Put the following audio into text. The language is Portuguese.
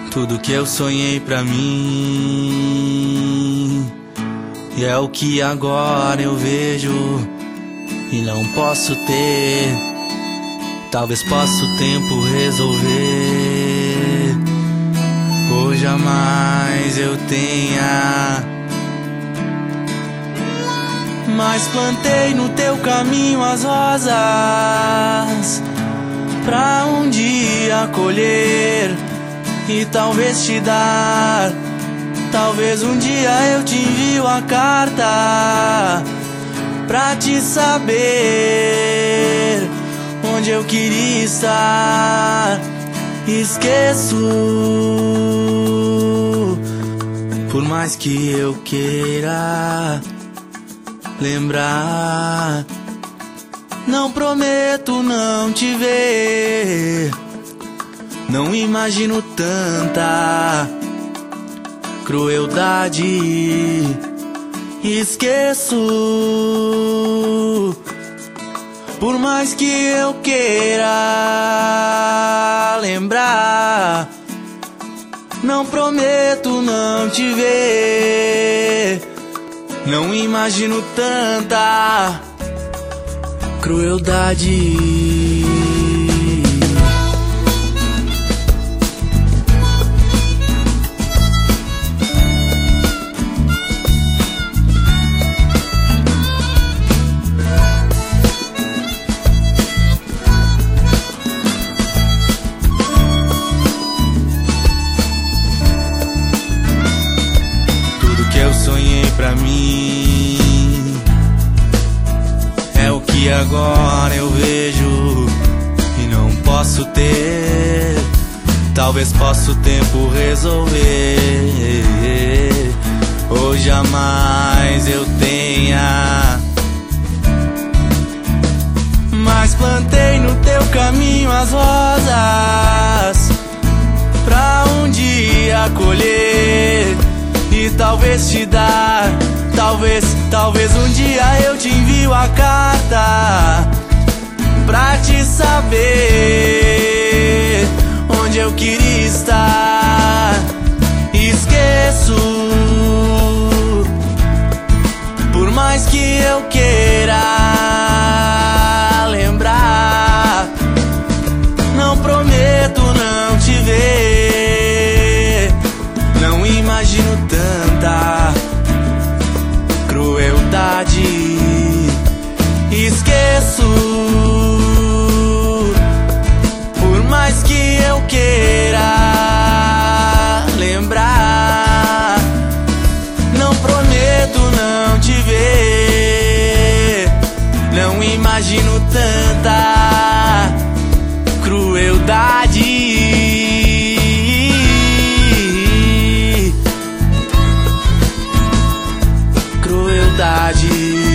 Tudo que eu sonhei pra mim, e é o que agora eu vejo e não posso ter. Talvez possa o tempo resolver, ou jamais eu tenha. Mas plantei no teu caminho as rosas pra um dia colher e talvez te dar. Talvez um dia eu te envio a carta pra te saber onde eu queria estar. Esqueço, por mais que eu queira lembrar. Não prometo não te ver, não imagino tanta crueldade. Esqueço, por mais que eu queira lembrar. Não prometo não te ver, não imagino tanta crueldade. Sonhei pra mim, é o que agora eu vejo e não posso ter. Talvez possa o tempo resolver, ou jamais eu tenha. Mas plantei no teu caminho as rosas pra um dia colher e talvez te dar. Talvez um dia eu te envio a carta pra te saber onde eu queria estar. Esqueço, por mais que eu queira lembrar. Não prometo não te ver, não imagino tanta crueldade. Esqueço, por mais que eu queira lembrar. Não prometo não te ver, não imagino tanta crueldade. Crueldade.